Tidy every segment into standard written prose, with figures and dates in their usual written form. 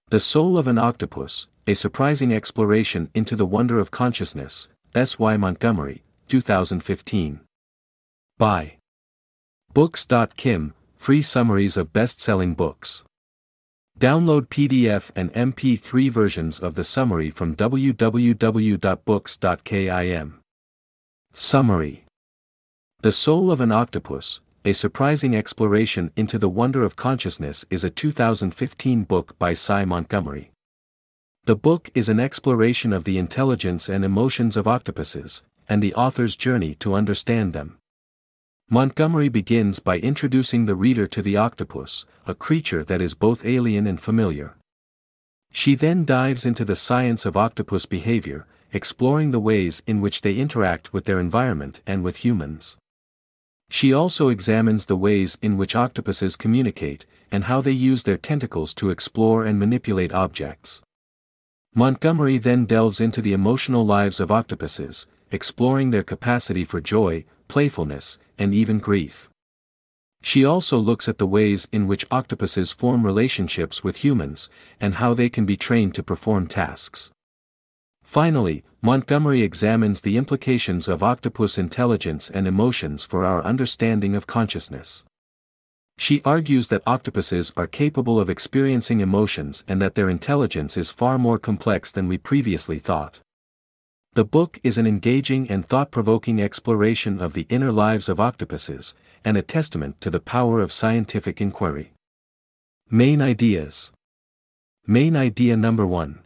The Soul of an Octopus, A Surprising Exploration into the Wonder of Consciousness, S. Y. Montgomery, 2015. By Books.kim, free summaries of best-selling books. Download PDF and MP3 versions of the summary from www.books.kim. Summary. The Soul of an Octopus, A Surprising Exploration into the Wonder of Consciousness is a 2015 book by Cy Montgomery. The book is an exploration of the intelligence and emotions of octopuses, and the author's journey to understand them. Montgomery begins by introducing the reader to the octopus, a creature that is both alien and familiar. She then dives into the science of octopus behavior, exploring the ways in which they interact with their environment and with humans. She also examines the ways in which octopuses communicate, and how they use their tentacles to explore and manipulate objects. Montgomery then delves into the emotional lives of octopuses, exploring their capacity for joy, playfulness, and even grief. She also looks at the ways in which octopuses form relationships with humans, and how they can be trained to perform tasks. Finally, Montgomery examines the implications of octopus intelligence and emotions for our understanding of consciousness. She argues that octopuses are capable of experiencing emotions and that their intelligence is far more complex than we previously thought. The book is an engaging and thought-provoking exploration of the inner lives of octopuses, and a testament to the power of scientific inquiry. Main ideas. Main idea number 1.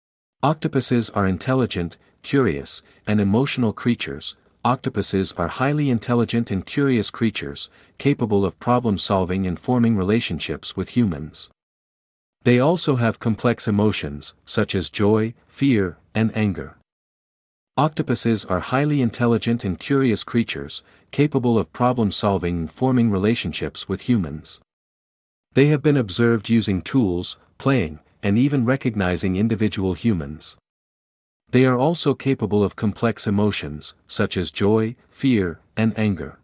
Octopuses are intelligent, curious, and emotional creatures. Octopuses are highly intelligent and curious creatures, capable of problem-solving and forming relationships with humans. They also have complex emotions, such as joy, fear, and anger. Octopuses are highly intelligent and curious creatures, capable of problem-solving and forming relationships with humans. They have been observed using tools, playing, and even recognizing individual humans. They are also capable of complex emotions, such as joy, fear, and anger.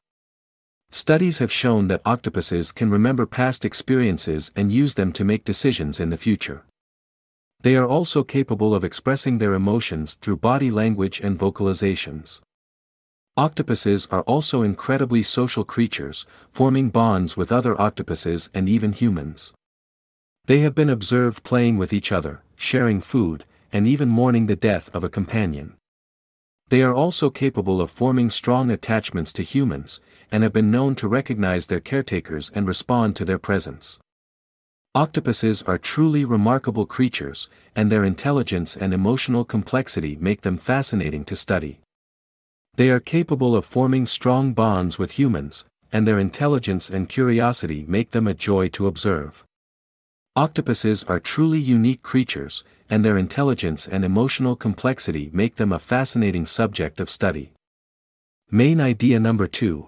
Studies have shown that octopuses can remember past experiences and use them to make decisions in the future. They are also capable of expressing their emotions through body language and vocalizations. Octopuses are also incredibly social creatures, forming bonds with other octopuses and even humans. They have been observed playing with each other, sharing food, and even mourning the death of a companion. They are also capable of forming strong attachments to humans, and have been known to recognize their caretakers and respond to their presence. Octopuses are truly remarkable creatures, and their intelligence and emotional complexity make them fascinating to study. They are capable of forming strong bonds with humans, and their intelligence and curiosity make them a joy to observe. Octopuses are truly unique creatures, and their intelligence and emotional complexity make them a fascinating subject of study. Main idea number 2.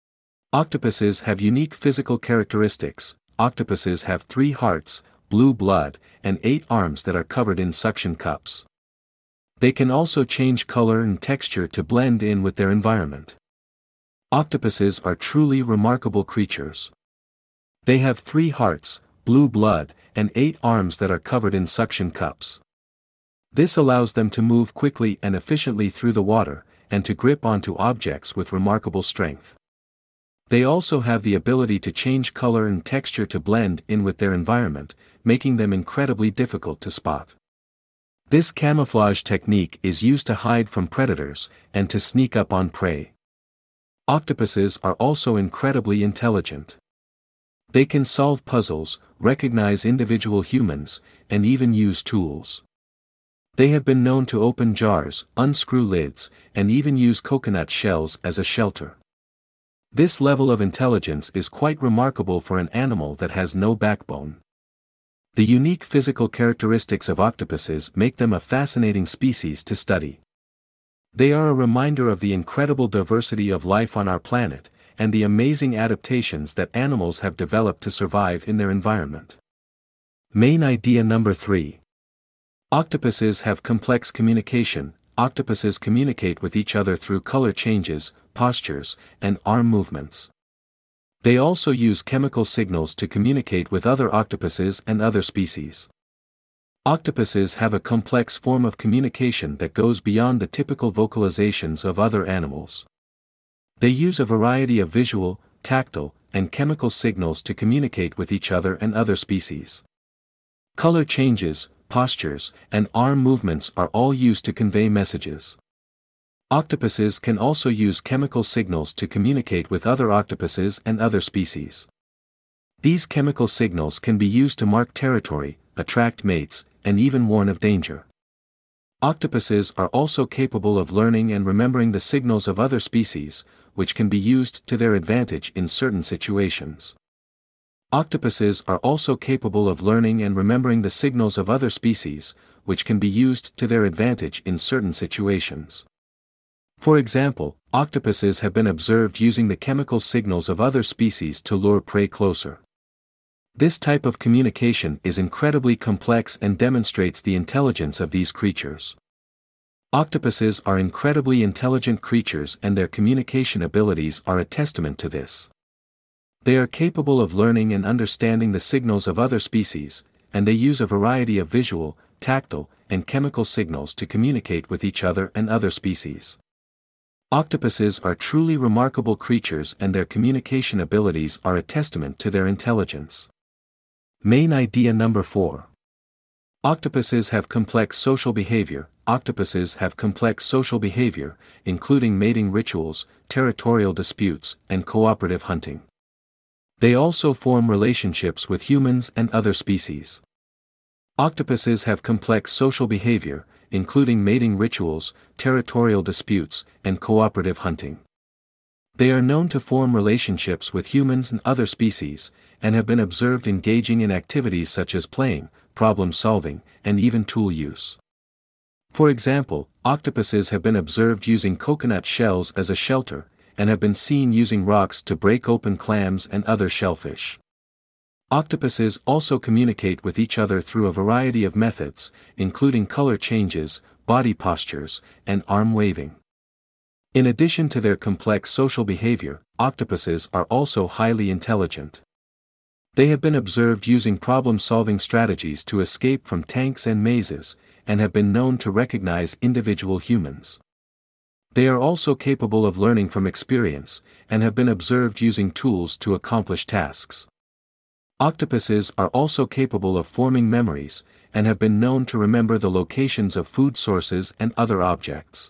Octopuses have unique physical characteristics. Octopuses have 3 hearts, blue blood, and 8 arms that are covered in suction cups. They can also change color and texture to blend in with their environment. Octopuses are truly remarkable creatures. They have 3 hearts, blue blood, and 8 arms that are covered in suction cups. This allows them to move quickly and efficiently through the water, and to grip onto objects with remarkable strength. They also have the ability to change color and texture to blend in with their environment, making them incredibly difficult to spot. This camouflage technique is used to hide from predators, and to sneak up on prey. Octopuses are also incredibly intelligent. They can solve puzzles, recognize individual humans, and even use tools. They have been known to open jars, unscrew lids, and even use coconut shells as a shelter. This level of intelligence is quite remarkable for an animal that has no backbone. The unique physical characteristics of octopuses make them a fascinating species to study. They are a reminder of the incredible diversity of life on our planet, and the amazing adaptations that animals have developed to survive in their environment. Main idea number 3. Octopuses have complex communication. Octopuses communicate with each other through color changes, postures, and arm movements. They also use chemical signals to communicate with other octopuses and other species. Octopuses have a complex form of communication that goes beyond the typical vocalizations of other animals. They use a variety of visual, tactile, and chemical signals to communicate with each other and other species. Color changes, postures, and arm movements are all used to convey messages. Octopuses can also use chemical signals to communicate with other octopuses and other species. These chemical signals can be used to mark territory, attract mates, and even warn of danger. Octopuses are also capable of learning and remembering the signals of other species, which can be used to their advantage in certain situations. Octopuses are also capable of learning and remembering the signals of other species, which can be used to their advantage in certain situations. For example, octopuses have been observed using the chemical signals of other species to lure prey closer. This type of communication is incredibly complex and demonstrates the intelligence of these creatures. Octopuses are incredibly intelligent creatures, and their communication abilities are a testament to this. They are capable of learning and understanding the signals of other species, and they use a variety of visual, tactile, and chemical signals to communicate with each other and other species. Octopuses are truly remarkable creatures, and their communication abilities are a testament to their intelligence. Main idea number 4. Octopuses have complex social behavior. Octopuses have complex social behavior, including mating rituals, territorial disputes, and cooperative hunting. They also form relationships with humans and other species. Octopuses have complex social behavior, including mating rituals, territorial disputes, and cooperative hunting. They are known to form relationships with humans and other species, and have been observed engaging in activities such as playing, problem-solving, and even tool use. For example, octopuses have been observed using coconut shells as a shelter, and have been seen using rocks to break open clams and other shellfish. Octopuses also communicate with each other through a variety of methods, including color changes, body postures, and arm waving. In addition to their complex social behavior, octopuses are also highly intelligent. They have been observed using problem-solving strategies to escape from tanks and mazes, and have been known to recognize individual humans. They are also capable of learning from experience, and have been observed using tools to accomplish tasks. Octopuses are also capable of forming memories, and have been known to remember the locations of food sources and other objects.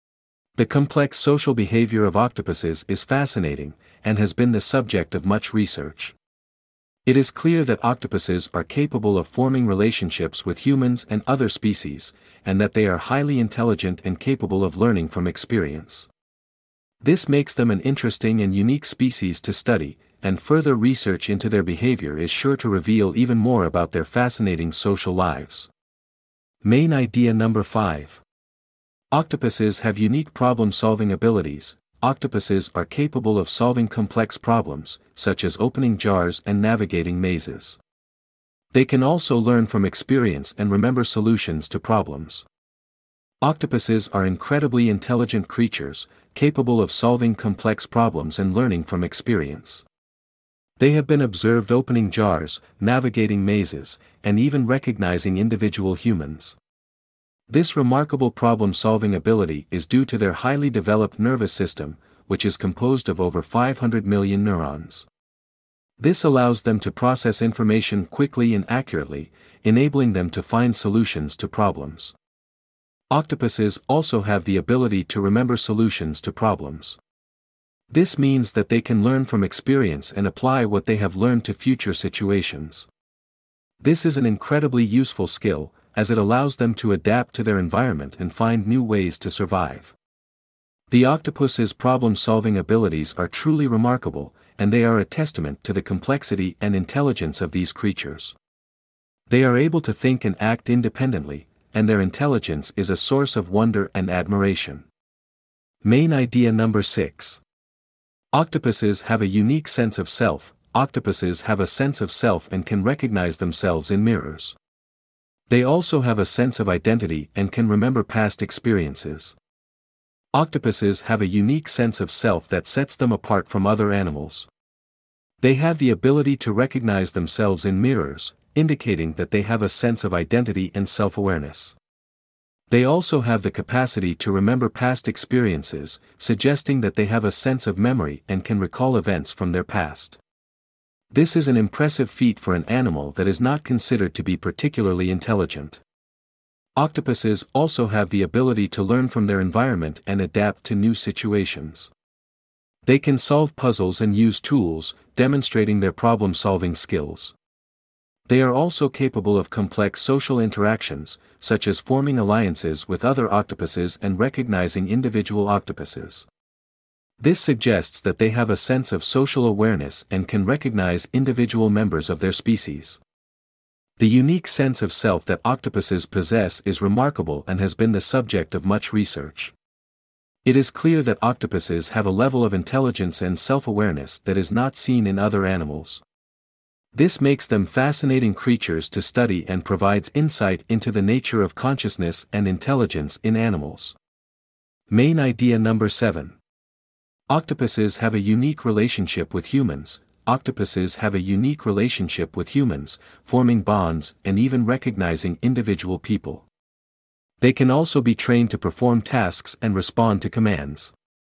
The complex social behavior of octopuses is fascinating, and has been the subject of much research. It is clear that octopuses are capable of forming relationships with humans and other species, and that they are highly intelligent and capable of learning from experience. This makes them an interesting and unique species to study, and further research into their behavior is sure to reveal even more about their fascinating social lives. Main idea number 5. Octopuses have unique problem-solving abilities. Octopuses are capable of solving complex problems, such as opening jars and navigating mazes. They can also learn from experience and remember solutions to problems. Octopuses are incredibly intelligent creatures, capable of solving complex problems and learning from experience. They have been observed opening jars, navigating mazes, and even recognizing individual humans. This remarkable problem-solving ability is due to their highly developed nervous system, which is composed of over 500 million neurons. This allows them to process information quickly and accurately, enabling them to find solutions to problems. Octopuses also have the ability to remember solutions to problems. This means that they can learn from experience and apply what they have learned to future situations. This is an incredibly useful skill, as it allows them to adapt to their environment and find new ways to survive. The octopus's problem-solving abilities are truly remarkable, and they are a testament to the complexity and intelligence of these creatures. They are able to think and act independently, and their intelligence is a source of wonder and admiration. Main idea number 6. Octopuses have a unique sense of self. Octopuses have a sense of self and can recognize themselves in mirrors. They also have a sense of identity and can remember past experiences. Octopuses have a unique sense of self that sets them apart from other animals. They have the ability to recognize themselves in mirrors, indicating that they have a sense of identity and self-awareness. They also have the capacity to remember past experiences, suggesting that they have a sense of memory and can recall events from their past. This is an impressive feat for an animal that is not considered to be particularly intelligent. Octopuses also have the ability to learn from their environment and adapt to new situations. They can solve puzzles and use tools, demonstrating their problem-solving skills. They are also capable of complex social interactions, such as forming alliances with other octopuses and recognizing individual octopuses. This suggests that they have a sense of social awareness and can recognize individual members of their species. The unique sense of self that octopuses possess is remarkable and has been the subject of much research. It is clear that octopuses have a level of intelligence and self-awareness that is not seen in other animals. This makes them fascinating creatures to study and provides insight into the nature of consciousness and intelligence in animals. Main idea number 7. Octopuses have a unique relationship with humans. Octopuses have a unique relationship with humans, forming bonds and even recognizing individual people. They can also be trained to perform tasks and respond to commands.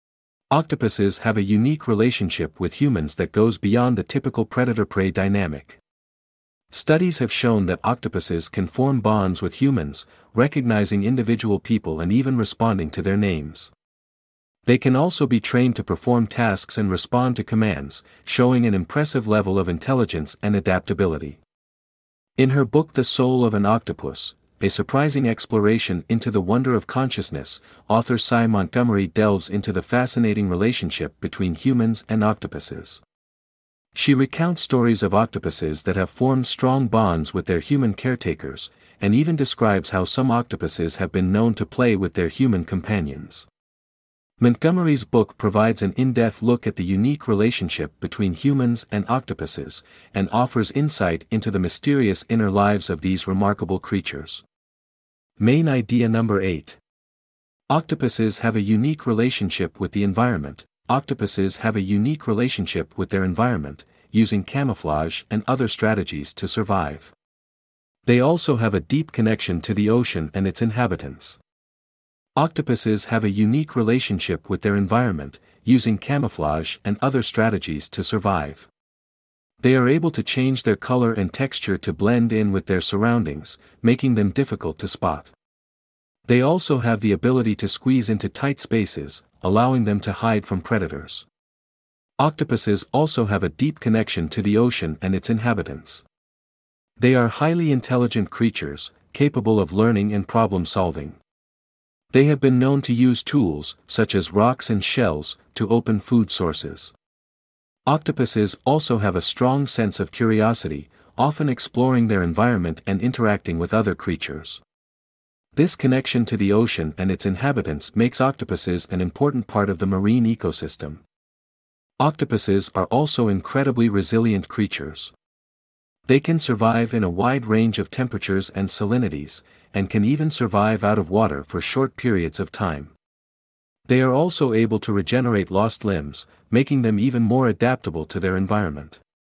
Octopuses have a unique relationship with humans that goes beyond the typical predator-prey dynamic. Studies have shown that octopuses can form bonds with humans, recognizing individual people and even responding to their names. They can also be trained to perform tasks and respond to commands, showing an impressive level of intelligence and adaptability. In her book The Soul of an Octopus, a surprising exploration into the wonder of consciousness, author Sy Montgomery delves into the fascinating relationship between humans and octopuses. She recounts stories of octopuses that have formed strong bonds with their human caretakers, and even describes how some octopuses have been known to play with their human companions. Montgomery's book provides an in-depth look at the unique relationship between humans and octopuses, and offers insight into the mysterious inner lives of these remarkable creatures. Main idea number 8. Octopuses have a unique relationship with the environment. Octopuses have a unique relationship with their environment, using camouflage and other strategies to survive. They also have a deep connection to the ocean and its inhabitants. Octopuses have a unique relationship with their environment, using camouflage and other strategies to survive. They are able to change their color and texture to blend in with their surroundings, making them difficult to spot. They also have the ability to squeeze into tight spaces, allowing them to hide from predators. Octopuses also have a deep connection to the ocean and its inhabitants. They are highly intelligent creatures, capable of learning and problem-solving. They have been known to use tools, such as rocks and shells, to open food sources. Octopuses also have a strong sense of curiosity, often exploring their environment and interacting with other creatures. This connection to the ocean and its inhabitants makes octopuses an important part of the marine ecosystem. Octopuses are also incredibly resilient creatures. They can survive in a wide range of temperatures and salinities, and can even survive out of water for short periods of time. They are also able to regenerate lost limbs, making them even more adaptable to their environment.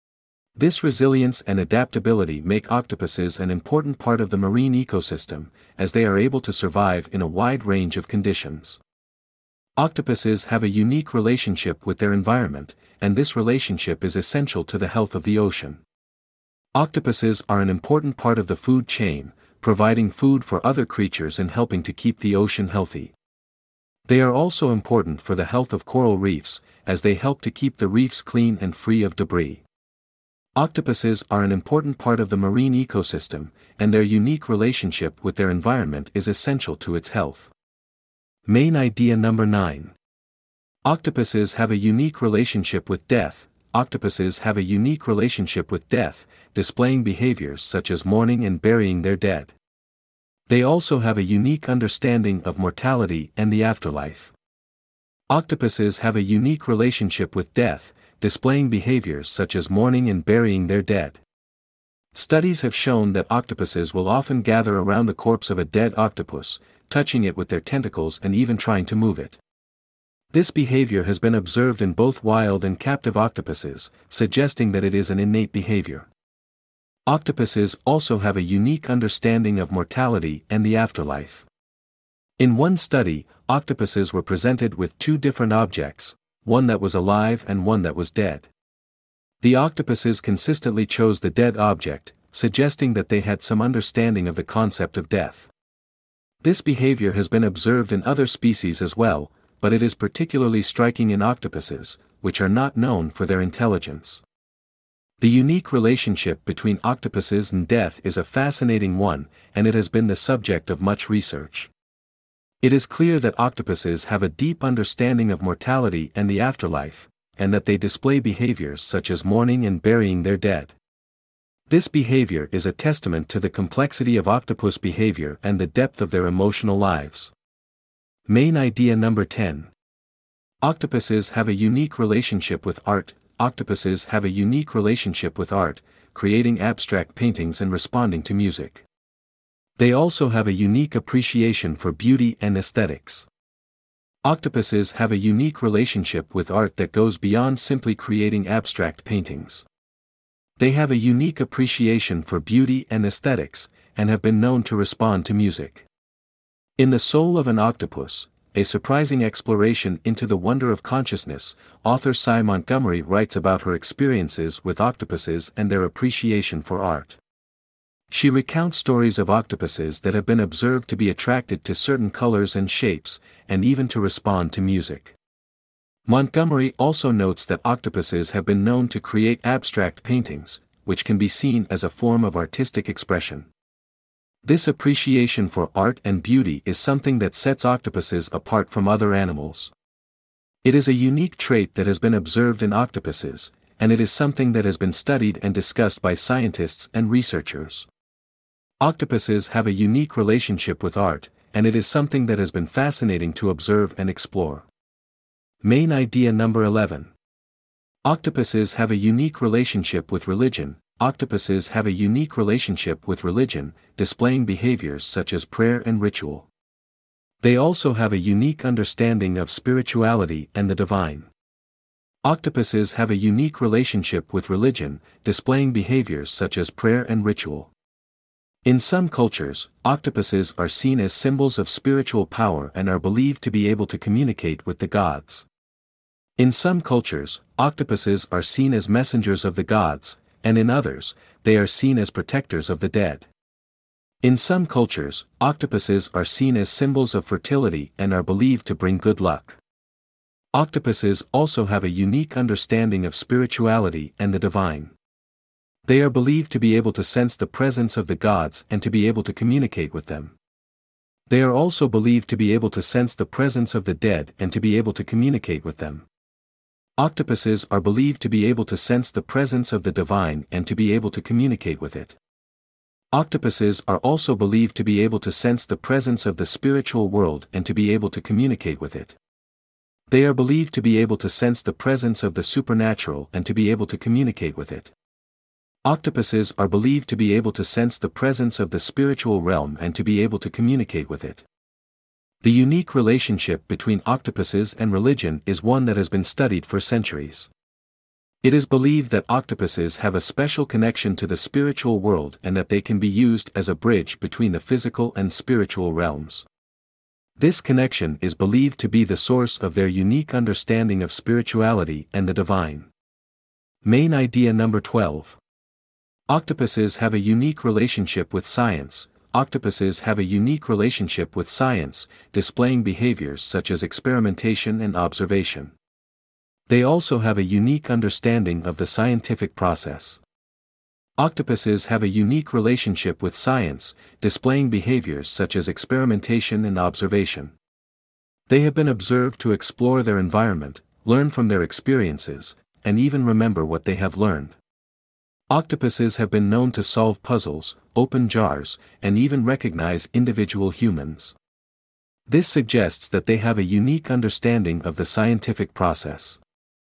This resilience and adaptability make octopuses an important part of the marine ecosystem, as they are able to survive in a wide range of conditions. Octopuses have a unique relationship with their environment, and this relationship is essential to the health of the ocean. Octopuses are an important part of the food chain, providing food for other creatures and helping to keep the ocean healthy. They are also important for the health of coral reefs, as they help to keep the reefs clean and free of debris. Octopuses are an important part of the marine ecosystem, and their unique relationship with their environment is essential to its health. Main idea number 9. Octopuses have a unique relationship with death. Octopuses have a unique relationship with death, displaying behaviors such as mourning and burying their dead. They also have a unique understanding of mortality and the afterlife. Octopuses have a unique relationship with death, displaying behaviors such as mourning and burying their dead. Studies have shown that octopuses will often gather around the corpse of a dead octopus, touching it with their tentacles and even trying to move it. This behavior has been observed in both wild and captive octopuses, suggesting that it is an innate behavior. Octopuses also have a unique understanding of mortality and the afterlife. In one study, octopuses were presented with two different objects, one that was alive and one that was dead. The octopuses consistently chose the dead object, suggesting that they had some understanding of the concept of death. This behavior has been observed in other species as well, but it is particularly striking in octopuses, which are not known for their intelligence. The unique relationship between octopuses and death is a fascinating one, and it has been the subject of much research. It is clear that octopuses have a deep understanding of mortality and the afterlife, and that they display behaviors such as mourning and burying their dead. This behavior is a testament to the complexity of octopus behavior and the depth of their emotional lives. Main idea number 10. Octopuses have a unique relationship with art. Octopuses have a unique relationship with art, creating abstract paintings and responding to music. They also have a unique appreciation for beauty and aesthetics. Octopuses have a unique relationship with art that goes beyond simply creating abstract paintings. They have a unique appreciation for beauty and aesthetics, and have been known to respond to music. In The Soul of an Octopus, a surprising exploration into the wonder of consciousness, author Sy Montgomery writes about her experiences with octopuses and their appreciation for art. She recounts stories of octopuses that have been observed to be attracted to certain colors and shapes, and even to respond to music. Montgomery also notes that octopuses have been known to create abstract paintings, which can be seen as a form of artistic expression. This appreciation for art and beauty is something that sets octopuses apart from other animals. It is a unique trait that has been observed in octopuses, and it is something that has been studied and discussed by scientists and researchers. Octopuses have a unique relationship with art, and it is something that has been fascinating to observe and explore. Main idea number 11. Octopuses have a unique relationship with religion. Octopuses have a unique relationship with religion, displaying behaviors such as prayer and ritual. They also have a unique understanding of spirituality and the divine. Octopuses have a unique relationship with religion, displaying behaviors such as prayer and ritual. In some cultures, octopuses are seen as symbols of spiritual power and are believed to be able to communicate with the gods. In some cultures, octopuses are seen as messengers of the gods, and in others, they are seen as protectors of the dead. In some cultures, octopuses are seen as symbols of fertility and are believed to bring good luck. Octopuses also have a unique understanding of spirituality and the divine. They are believed to be able to sense the presence of the gods and to be able to communicate with them. They are also believed to be able to sense the presence of the dead and to be able to communicate with them. Octopuses are believed to be able to sense the presence of the divine and to be able to communicate with it. Octopuses are also believed to be able to sense the presence of the spiritual world and to be able to communicate with it. They are believed to be able to sense the presence of the supernatural and to be able to communicate with it. Octopuses are believed to be able to sense the presence of the spiritual realm and to be able to communicate with it. The unique relationship between octopuses and religion is one that has been studied for centuries. It is believed that octopuses have a special connection to the spiritual world and that they can be used as a bridge between the physical and spiritual realms. This connection is believed to be the source of their unique understanding of spirituality and the divine. Main idea number 12. Octopuses have a unique relationship with science. Octopuses have a unique relationship with science, displaying behaviors such as experimentation and observation. They also have a unique understanding of the scientific process. Octopuses have a unique relationship with science, displaying behaviors such as experimentation and observation. They have been observed to explore their environment, learn from their experiences, and even remember what they have learned. Octopuses have been known to solve puzzles, open jars, and even recognize individual humans. This suggests that they have a unique understanding of the scientific process.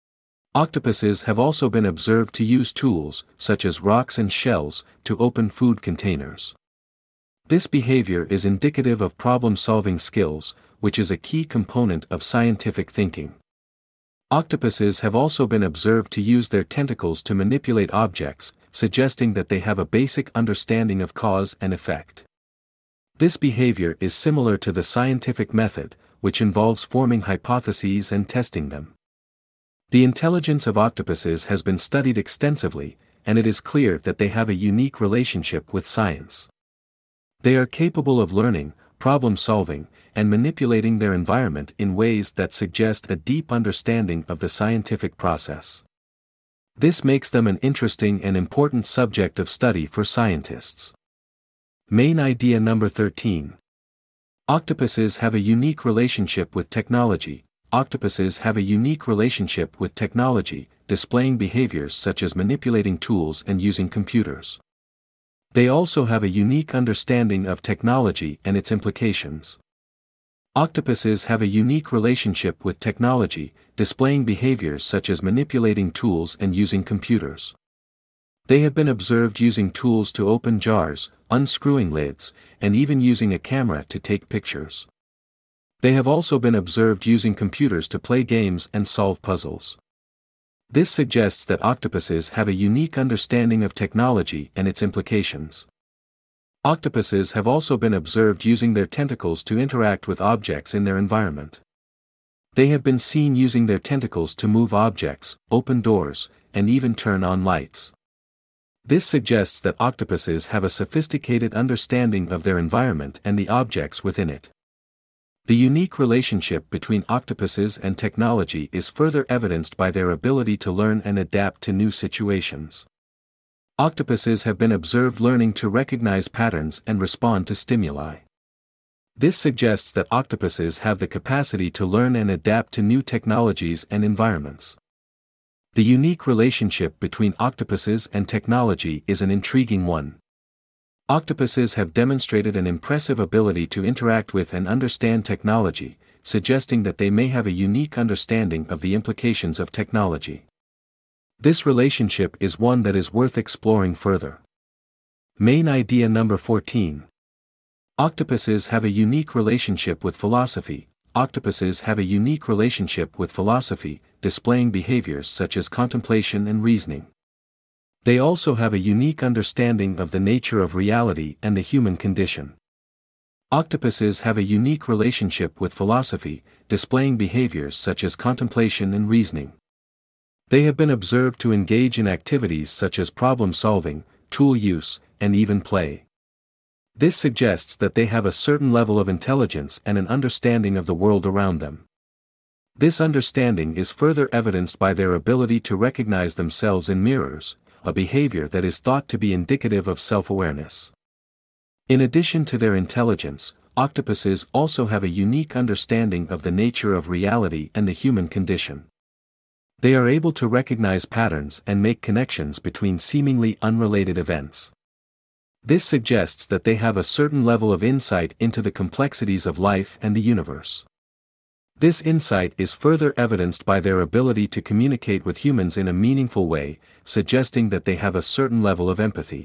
Octopuses have also been observed to use tools, such as rocks and shells, to open food containers. This behavior is indicative of problem-solving skills, which is a key component of scientific thinking. Octopuses have also been observed to use their tentacles to manipulate objects, suggesting that they have a basic understanding of cause and effect. This behavior is similar to the scientific method, which involves forming hypotheses and testing them. The intelligence of octopuses has been studied extensively, and it is clear that they have a unique relationship with science. They are capable of learning, problem-solving, and manipulating their environment in ways that suggest a deep understanding of the scientific process. This makes them an interesting and important subject of study for scientists. Main idea number 13. Octopuses have a unique relationship with technology. Octopuses have a unique relationship with technology, displaying behaviors such as manipulating tools and using computers. They also have a unique understanding of technology and its implications. Octopuses have a unique relationship with technology, displaying behaviors such as manipulating tools and using computers. They have been observed using tools to open jars, unscrewing lids, and even using a camera to take pictures. They have also been observed using computers to play games and solve puzzles. This suggests that octopuses have a unique understanding of technology and its implications. Octopuses have also been observed using their tentacles to interact with objects in their environment. They have been seen using their tentacles to move objects, open doors, and even turn on lights. This suggests that octopuses have a sophisticated understanding of their environment and the objects within it. The unique relationship between octopuses and technology is further evidenced by their ability to learn and adapt to new situations. Octopuses have been observed learning to recognize patterns and respond to stimuli. This suggests that octopuses have the capacity to learn and adapt to new technologies and environments. The unique relationship between octopuses and technology is an intriguing one. Octopuses have demonstrated an impressive ability to interact with and understand technology, suggesting that they may have a unique understanding of the implications of technology. This relationship is one that is worth exploring further. Main idea number 14. Octopuses have a unique relationship with philosophy. Octopuses have a unique relationship with philosophy, displaying behaviors such as contemplation and reasoning. They also have a unique understanding of the nature of reality and the human condition. Octopuses have a unique relationship with philosophy, displaying behaviors such as contemplation and reasoning. They have been observed to engage in activities such as problem-solving, tool use, and even play. This suggests that they have a certain level of intelligence and an understanding of the world around them. This understanding is further evidenced by their ability to recognize themselves in mirrors, a behavior that is thought to be indicative of self-awareness. In addition to their intelligence, octopuses also have a unique understanding of the nature of reality and the human condition. They are able to recognize patterns and make connections between seemingly unrelated events. This suggests that they have a certain level of insight into the complexities of life and the universe. This insight is further evidenced by their ability to communicate with humans in a meaningful way, suggesting that they have a certain level of empathy.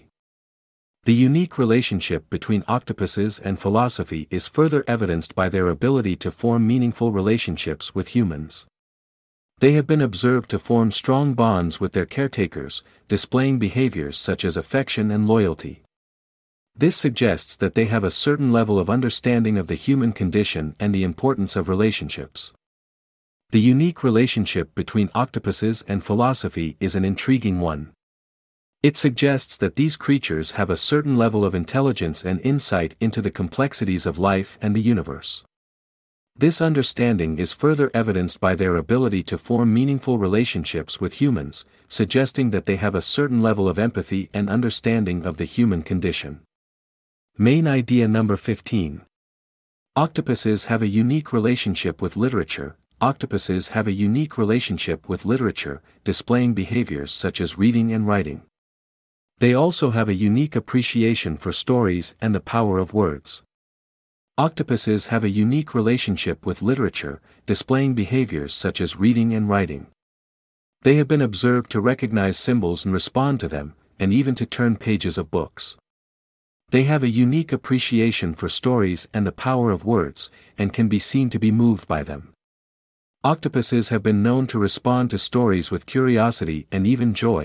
The unique relationship between octopuses and philosophy is further evidenced by their ability to form meaningful relationships with humans. They have been observed to form strong bonds with their caretakers, displaying behaviors such as affection and loyalty. This suggests that they have a certain level of understanding of the human condition and the importance of relationships. The unique relationship between octopuses and philosophy is an intriguing one. It suggests that these creatures have a certain level of intelligence and insight into the complexities of life and the universe. This understanding is further evidenced by their ability to form meaningful relationships with humans, suggesting that they have a certain level of empathy and understanding of the human condition. Main idea number 15. Octopuses have a unique relationship with literature. Octopuses have a unique relationship with literature, displaying behaviors such as reading and writing. They also have a unique appreciation for stories and the power of words. Octopuses have a unique relationship with literature, displaying behaviors such as reading and writing. They have been observed to recognize symbols and respond to them, and even to turn pages of books. They have a unique appreciation for stories and the power of words, and can be seen to be moved by them. Octopuses have been known to respond to stories with curiosity and even joy,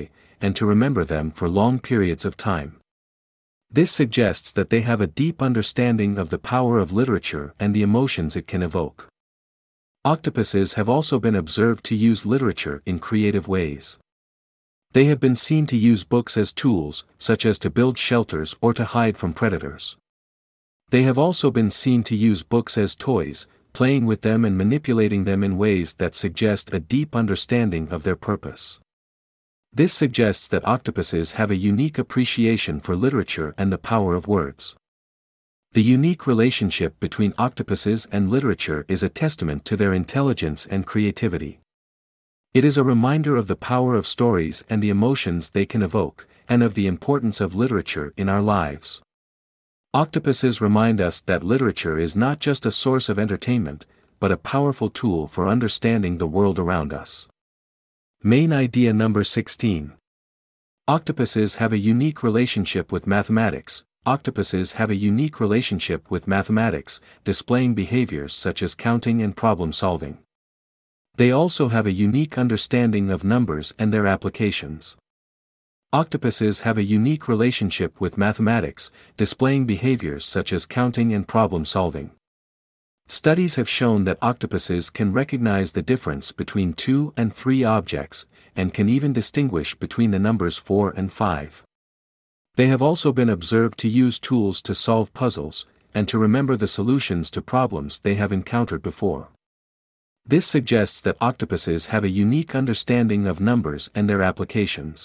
and to remember them for long periods of time. This suggests that they have a deep understanding of the power of literature and the emotions it can evoke. Octopuses have also been observed to use literature in creative ways. They have been seen to use books as tools, such as to build shelters or to hide from predators. They have also been seen to use books as toys, playing with them and manipulating them in ways that suggest a deep understanding of their purpose. This suggests that octopuses have a unique appreciation for literature and the power of words. The unique relationship between octopuses and literature is a testament to their intelligence and creativity. It is a reminder of the power of stories and the emotions they can evoke, and of the importance of literature in our lives. Octopuses remind us that literature is not just a source of entertainment, but a powerful tool for understanding the world around us. Main idea number 16. Octopuses have a unique relationship with mathematics. Octopuses have a unique relationship with mathematics, displaying behaviors such as counting and problem solving. They also have a unique understanding of numbers and their applications. Octopuses have a unique relationship with mathematics, displaying behaviors such as counting and problem solving. Studies have shown that octopuses can recognize the difference between 2 and 3 objects, and can even distinguish between the numbers 4 and 5. They have also been observed to use tools to solve puzzles, and to remember the solutions to problems they have encountered before. This suggests that octopuses have a unique understanding of numbers and their applications.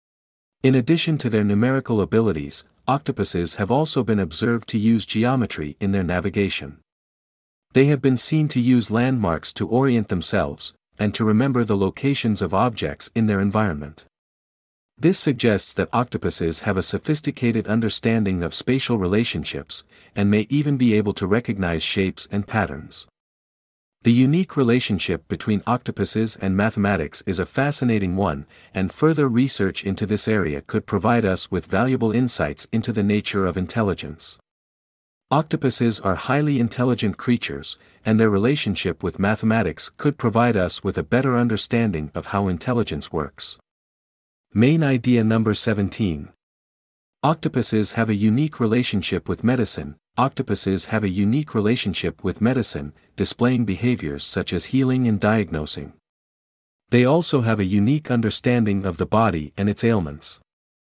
In addition to their numerical abilities, octopuses have also been observed to use geometry in their navigation. They have been seen to use landmarks to orient themselves, and to remember the locations of objects in their environment. This suggests that octopuses have a sophisticated understanding of spatial relationships, and may even be able to recognize shapes and patterns. The unique relationship between octopuses and mathematics is a fascinating one, and further research into this area could provide us with valuable insights into the nature of intelligence. Octopuses are highly intelligent creatures, and their relationship with mathematics could provide us with a better understanding of how intelligence works. Main idea number 17. Octopuses have a unique relationship with medicine. Octopuses have a unique relationship with medicine, displaying behaviors such as healing and diagnosing. They also have a unique understanding of the body and its ailments.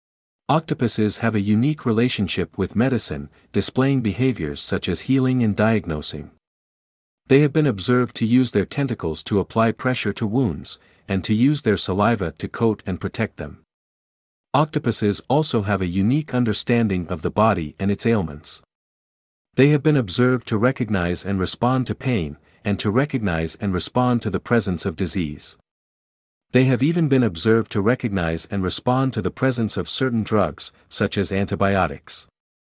Octopuses have a unique relationship with medicine, displaying behaviors such as healing and diagnosing. They have been observed to use their tentacles to apply pressure to wounds, and to use their saliva to coat and protect them. Octopuses also have a unique understanding of the body and its ailments. They have been observed to recognize and respond to pain, and to recognize and respond to the presence of disease. They have even been observed to recognize and respond to the presence of certain drugs, such as antibiotics.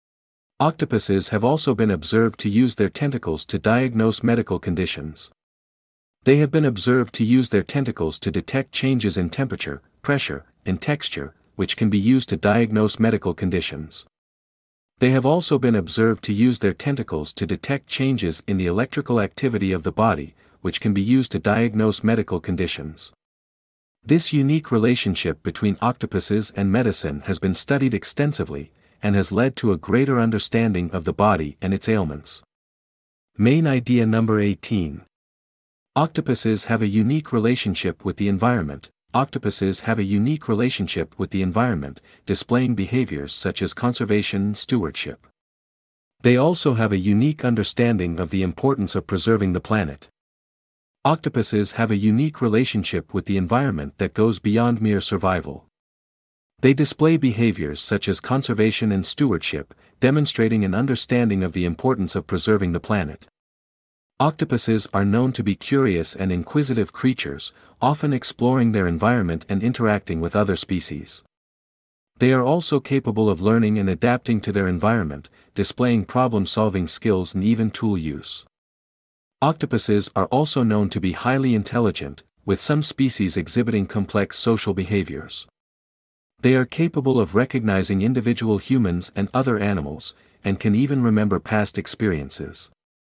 Octopuses have also been observed to use their tentacles to diagnose medical conditions. They have been observed to use their tentacles to detect changes in temperature, pressure, and texture, which can be used to diagnose medical conditions. They have also been observed to use their tentacles to detect changes in the electrical activity of the body, which can be used to diagnose medical conditions. This unique relationship between octopuses and medicine has been studied extensively, and has led to a greater understanding of the body and its ailments. Main idea number 18. Octopuses have a unique relationship with the environment. Octopuses have a unique relationship with the environment, displaying behaviors such as conservation and stewardship. They also have a unique understanding of the importance of preserving the planet. Octopuses have a unique relationship with the environment that goes beyond mere survival. They display behaviors such as conservation and stewardship, demonstrating an understanding of the importance of preserving the planet. Octopuses are known to be curious and inquisitive creatures, often exploring their environment and interacting with other species. They are also capable of learning and adapting to their environment, displaying problem-solving skills and even tool use. Octopuses are also known to be highly intelligent, with some species exhibiting complex social behaviors. They are capable of recognizing individual humans and other animals, and can even remember past experiences.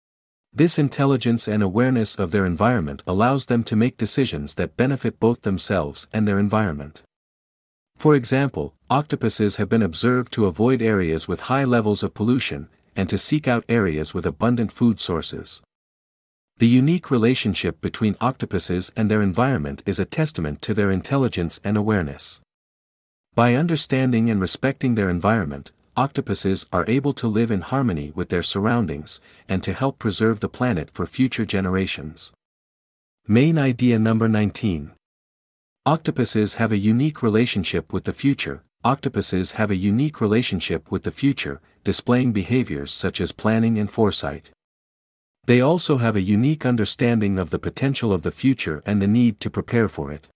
This intelligence and awareness of their environment allows them to make decisions that benefit both themselves and their environment. For example, octopuses have been observed to avoid areas with high levels of pollution, and to seek out areas with abundant food sources. The unique relationship between octopuses and their environment is a testament to their intelligence and awareness. By understanding and respecting their environment, octopuses are able to live in harmony with their surroundings, and to help preserve the planet for future generations. Main idea number 19. Octopuses have a unique relationship with the future. Octopuses have a unique relationship with the future, displaying behaviors such as planning and foresight. They also have a unique understanding of the potential of the future and the need to prepare for it.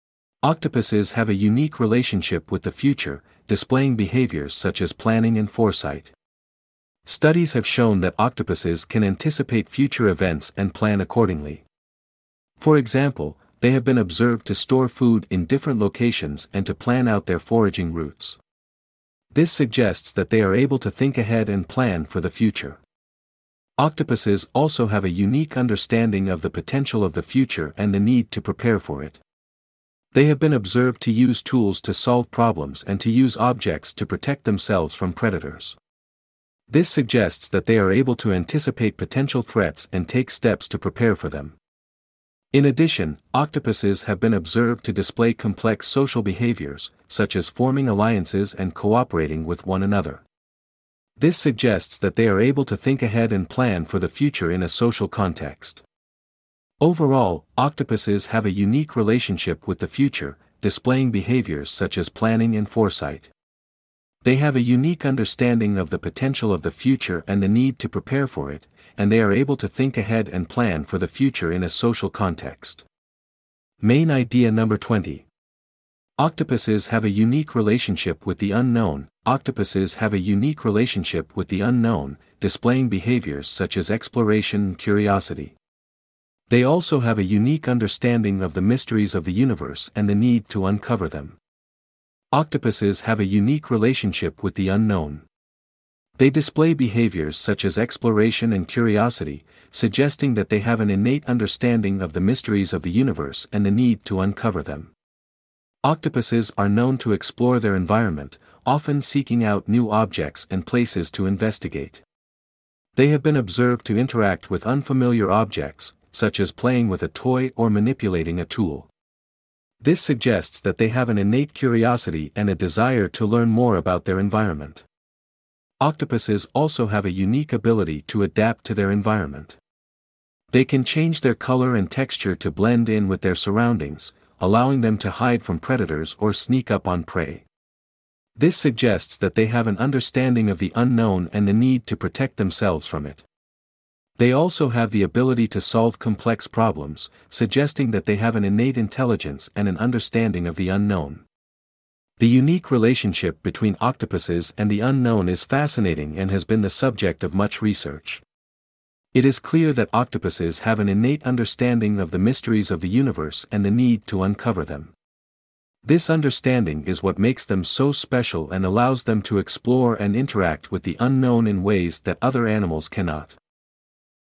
Octopuses have a unique relationship with the future, displaying behaviors such as planning and foresight. Studies have shown that octopuses can anticipate future events and plan accordingly. For example, they have been observed to store food in different locations and to plan out their foraging routes. This suggests that they are able to think ahead and plan for the future. Octopuses also have a unique understanding of the potential of the future and the need to prepare for it. They have been observed to use tools to solve problems and to use objects to protect themselves from predators. This suggests that they are able to anticipate potential threats and take steps to prepare for them. In addition, octopuses have been observed to display complex social behaviors, such as forming alliances and cooperating with one another. This suggests that they are able to think ahead and plan for the future in a social context. Overall, octopuses have a unique relationship with the future, displaying behaviors such as planning and foresight. They have a unique understanding of the potential of the future and the need to prepare for it, and they are able to think ahead and plan for the future in a social context. Main idea number 20. Octopuses have a unique relationship with the unknown. Octopuses have a unique relationship with the unknown, displaying behaviors such as exploration and curiosity. They also have a unique understanding of the mysteries of the universe and the need to uncover them. Octopuses have a unique relationship with the unknown. They display behaviors such as exploration and curiosity, suggesting that they have an innate understanding of the mysteries of the universe and the need to uncover them. Octopuses are known to explore their environment, often seeking out new objects and places to investigate. They have been observed to interact with unfamiliar objects, such as playing with a toy or manipulating a tool. This suggests that they have an innate curiosity and a desire to learn more about their environment. Octopuses also have a unique ability to adapt to their environment. They can change their color and texture to blend in with their surroundings, allowing them to hide from predators or sneak up on prey. This suggests that they have an understanding of the unknown and the need to protect themselves from it. They also have the ability to solve complex problems, suggesting that they have an innate intelligence and an understanding of the unknown. The unique relationship between octopuses and the unknown is fascinating and has been the subject of much research. It is clear that octopuses have an innate understanding of the mysteries of the universe and the need to uncover them. This understanding is what makes them so special and allows them to explore and interact with the unknown in ways that other animals cannot.